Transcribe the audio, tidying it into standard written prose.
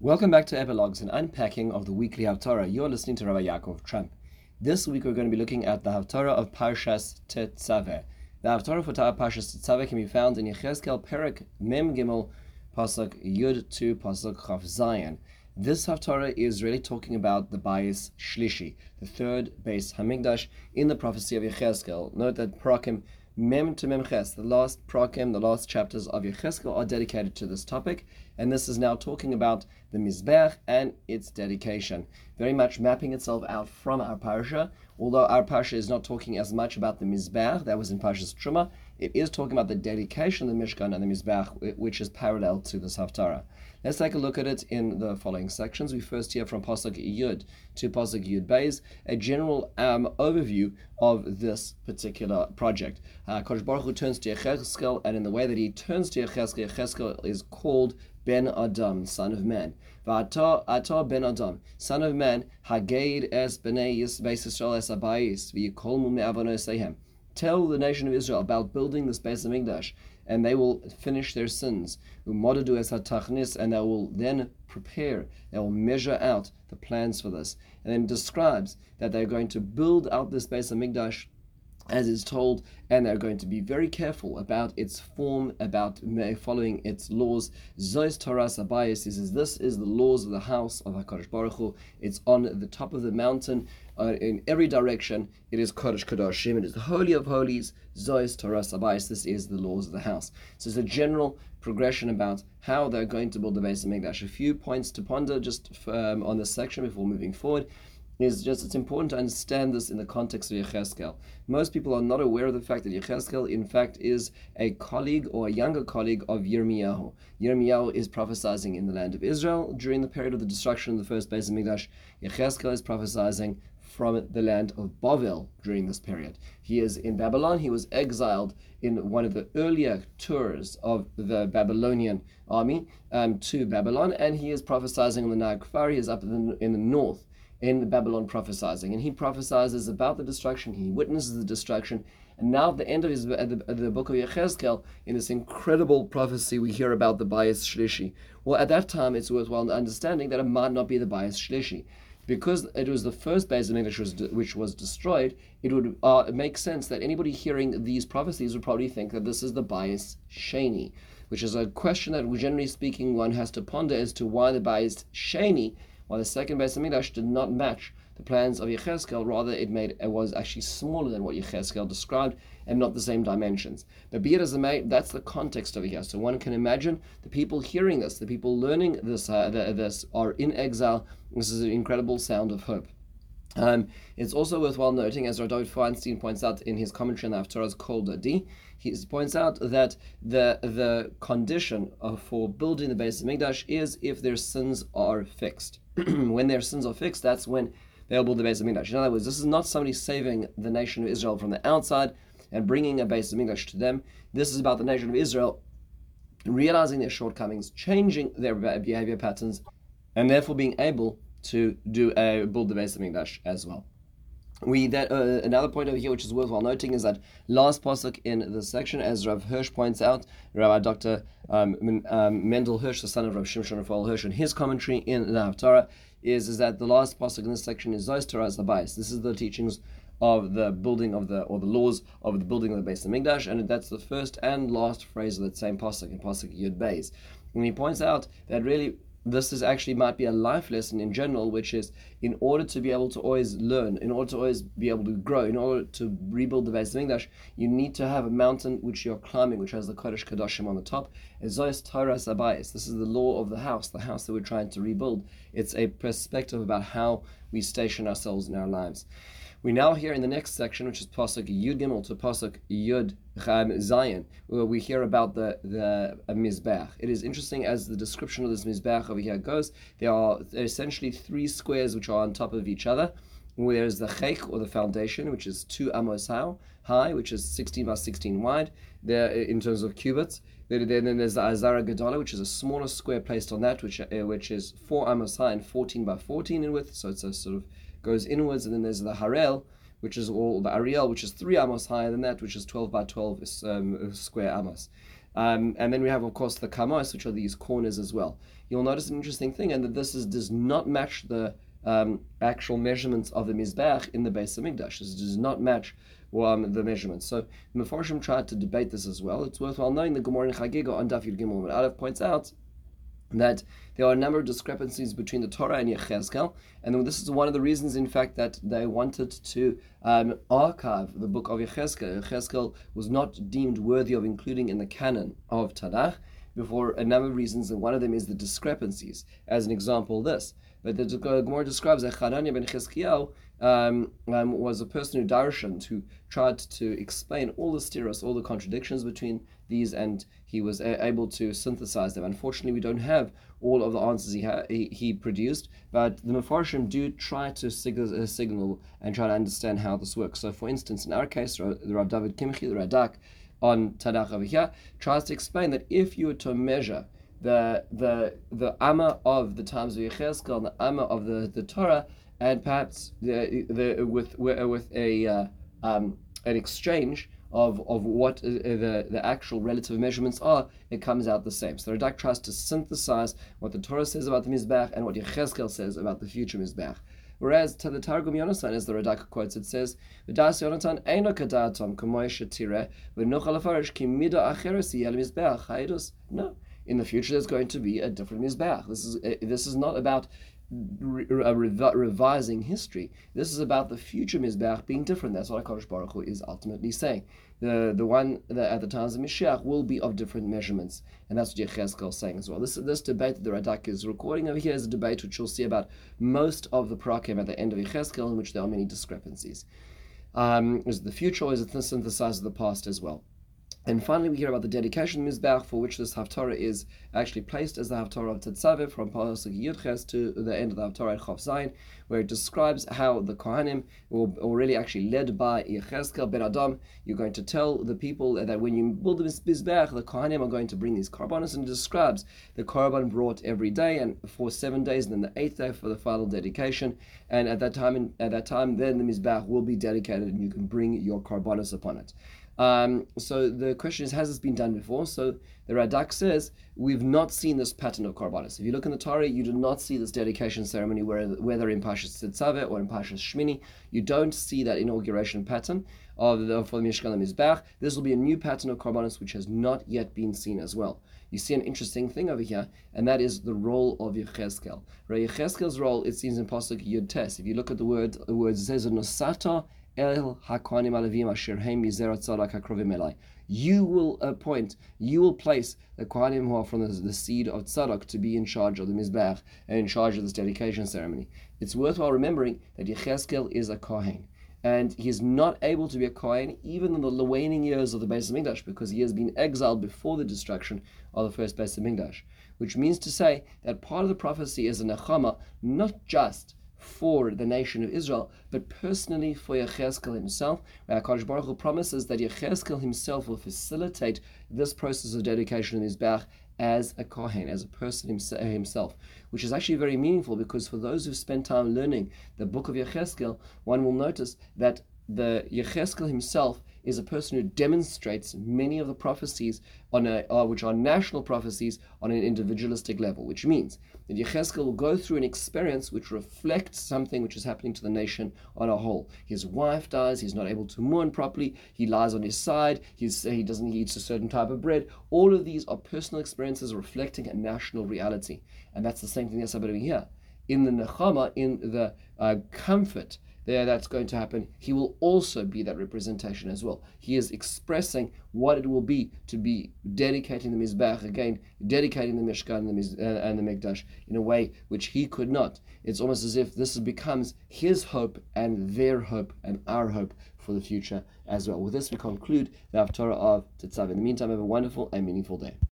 Welcome back to Epilogues, an unpacking of the weekly Haftarah. You're listening to Rabbi Yaakov Trump. This week we're going to be looking at the Haftarah of Parshas Tetzaveh. The Haftarah for Parshas Tetzaveh can be found in Yechezkel Perek Mem Gimel Pasuk Yud to Pasuk Chaf Zayin. This Haftarah is really talking about the Bayis Shlishi, the third Beis Hamikdash in the prophecy of Yechezkel. Note that Parakim Mem to Memches, the last Parakim, the last chapters of Yechezkel are dedicated to this topic, and this is now talking about the Mizbech and its dedication, very much mapping itself out from our Parsha. Although our Parsha is not talking as much about the Mizbech, that was in Parshas Truma, it is talking about the dedication of the Mishkan and the Mizbech, which is parallel to this Haftarah. Let's take a look at it in the following sections. We first hear from Pasuk Yud to Pasuk Yud Beis, a general overview of this particular project. Kodesh Baruch Hu turns to Yechezkel, and in the way that he turns to Yechezkel, Yechezkel is called Ben Adam, son of man. V'ata Ben Adam, son of man, Hageid es b'nei Beis Yisrael es abayis, v'yikolmu me'avonoseihem. Tell the nation of Israel about building this Beis Hamikdash, and they will finish their sins. U'modadu es hatachnis, and they will then prepare, they will measure out the plans for this. And then describes that they're going to build out this Beis Hamikdash as is told, and they're going to be very careful about its form, about following its laws. Zois Toras Abayis, he says, this is the laws of the house of HaKadosh Baruch Hu. It's on the top of the mountain, in every direction. It is Kodesh Kodashim, it is the Holy of Holies. Zois Toras Abayis, this is the laws of the house. So it's a general progression about how they're going to build the Beis Hamikdash. A few points to ponder just on this section before moving forward. It's important to understand this in the context of Yechezkel. Most people are not aware of the fact that Yechezkel, in fact, is a colleague or a younger colleague of Yirmiyahu. Yirmiyahu is prophesying in the land of Israel during the period of the destruction of the first Beis Hamikdash. Yechezkel is prophesying from the land of Bavel during this period. He is in Babylon. He was exiled in one of the earlier tours of the Babylonian army to Babylon, and he is prophesying on the Nag Kfar. He is up in the north, in Babylon, prophesying, and he prophesies about the destruction. He witnesses the destruction, and now at the end of the book of Yechezkel, in this incredible prophecy, we hear about the Bayis Shlishi. Well, at that time, it's worthwhile understanding that it might not be the Bayis Shlishi, because it was the first Beis Hamikdash which was destroyed. It would make sense that anybody hearing these prophecies would probably think that this is the Bayis Sheni, which is a question that, generally speaking, one has to ponder as to why the Bayis Sheni, while the second Beis Hamikdash did not match the plans of Yechezkel. Rather, it was actually smaller than what Yechezkel described and not the same dimensions. But be it as it may, that's the context over here. So one can imagine the people hearing this, the people learning this are in exile. This is an incredible sound of hope. It's also worthwhile noting, as Radot Feinstein points out in his commentary on the Haftarah's Kol Dadi, he points out that the condition for building the Beis Hamikdash is if their sins are fixed. When their sins are fixed, that's when they'll build the Beis Hamikdash. In other words, this is not somebody saving the nation of Israel from the outside and bringing a Beis Hamikdash to them. This is about the nation of Israel realizing their shortcomings, changing their behavior patterns, and therefore being able to build the Beis Hamikdash as well. Another point over here which is worthwhile noting is that last pasuk in this section, as Rav Hirsch points out, Rabbi Dr. Mendel Hirsch, the son of Rav Shimshon Raphael Hirsch, in his commentary in the Haftarah, is that the last pasuk in this section is Zos Torah Zabayis. This is the teachings of the building of the laws of the building of the Beis Hamikdash, and that's the first and last phrase of that same pasuk in pasuk Yud Beis. And he points out that really this is actually might be a life lesson in general, which is in order to be able to always learn, in order to always be able to grow, in order to rebuild the Beis Hamikdash, you need to have a mountain which you're climbing, which has the Kodesh Kodashim on the top. Zois Toras Abayis. This is the law of the house that we're trying to rebuild. It's a perspective about how we station ourselves in our lives. We now hear in the next section, which is Pasuk Yud Gimel to Pasuk Yud Zayin, where we hear about the Mizbech. It is interesting as the description of this Mizbech over here goes. There are essentially three squares which are on top of each other. There's the Cheik, or the foundation, which is 2 amos high, which is 16 by 16 wide, there in terms of cubits. Then there's the Azara Gadala, which is a smaller square placed on that, which is 4 amos high and 14 by 14 in width. So it's a sort of goes inwards, and then there's the Harel, which is all the Ariel, which is 3 amos higher than that, which is 12 by 12 square amos. And then we have, of course, the kamos, which are these corners as well. You'll notice an interesting thing, and that does not match the actual measurements of the Mizbeach in the Beis Hamikdash. This does not match the measurements. So the Mefarshim tried to debate this as well. It's worthwhile knowing the Gemara in Chagiga on Daf Yud Gimel Aleph points out that there are a number of discrepancies between the Torah and Yechezkel, and this is one of the reasons, in fact, that they wanted to archive the book of Yechezkel. Yechezkel was not deemed worthy of including in the canon of Tanakh for a number of reasons, and one of them is the discrepancies. As an example, this. But the Gemara describes that Hananiah ben Chizkiyahu was a person who darshaned, who tried to explain all the stiros, all the contradictions between these, and he was able to synthesize them. Unfortunately, we don't have all of the answers he produced, but the Mefarshim do try to signal and try to understand how this works. So, for instance, in our case, the Rav David Kimchi, the Radak, on Tanakh over here, tries to explain that if you were to measure the Amma of the times of Yechezkel and the Amma of the Torah, and perhaps with an exchange of what the actual relative measurements are, it comes out the same. So the Radak tries to synthesize what the Torah says about the Mizbeach and what Yechezkel says about the future Mizbeach. Whereas to the Targum Yonasan, as the Radak quotes, it says, "V'das Yonatan eino kadatom k'moy shetireh v'nochal afarish ki mida acheres yel Mizbeach haidus." No. In the future, there's going to be a different Mizbeach. This is not about revising history. This is about the future Mizbeach being different. That's what HaKadosh Baruch Hu is ultimately saying. The one that at the times of Mashiach will be of different measurements, and that's what Yechezkel is saying as well. This debate that the Radak is recording over here is a debate which you'll see about most of the Parakim at the end of Yechezkel, in which there are many discrepancies. Is the future, or is it the synthesize of the past as well? And finally, we hear about the dedication of Mizbeach, for which this Haftarah is actually placed as the Haftarah of Tetzaveh, from Pasuk Yudches to the end of the Haftarah at Chof Zayin, where it describes how the Kohanim were already actually led by Yechezkel ben Adam. You're going to tell the people that when you build the Mizbeach, the Kohanim are going to bring these korbanos, and it describes the korban brought every day and for 7 days, and then the 8th day for the final dedication. And at that time, then the Mizbeach will be dedicated, and you can bring your korbanos upon it. So the question is, has this been done before? So the Radak says, we've not seen this pattern of korbanos. If you look in the Torah, you do not see this dedication ceremony, whether in Parshas Tetzaveh or in Parshas Shmini. You don't see that inauguration pattern for the Mishkan Mizbeach. This will be a new pattern of korbanos which has not yet been seen as well. You see an interesting thing over here, and that is the role of Yechezkel. Yechezkel's role, it seems in Pasuk Yud Tes. If you look at the words, it says, Nosata El HaKohanim Alavim Asher Heim Mizera Tzadok HaKrovim Elai. You will place the Kohanim who are from the seed of Tzadok to be in charge of the Mizbeach and in charge of this dedication ceremony. It's worthwhile remembering that Yechezkel is a Kohen, and he is not able to be a Kohen even in the waning years of the Beis Hamikdash, because he has been exiled before the destruction of the first Beis Hamikdash, which means to say that part of the prophecy is a nechama, not just for the nation of Israel, but personally for Yechezkel himself, where HaKadosh Baruch Hu promises that Yechezkel himself will facilitate this process of dedication of Mizbeach as a Kohen, as a person himself, which is actually very meaningful, because for those who've spent time learning the book of Yechezkel, one will notice that the Yechezkel himself is a person who demonstrates many of the prophecies which are national prophecies on an individualistic level, which means that Yechezkel will go through an experience which reflects something which is happening to the nation on a whole. His wife dies, he's not able to mourn properly, he lies on his side, he doesn't eat a certain type of bread. All of these are personal experiences reflecting a national reality. And that's the same thing that's happening here. In the Nechama, in the comfort that's going to happen, he will also be that representation as well. He is expressing what it will be to be dedicating the Mizbeach, again, dedicating the Mishkan and the Mikdash in a way which he could not. It's almost as if this becomes his hope and their hope and our hope for the future as well. With this, we conclude the Haftarah of Tetzaveh. In the meantime, have a wonderful and meaningful day.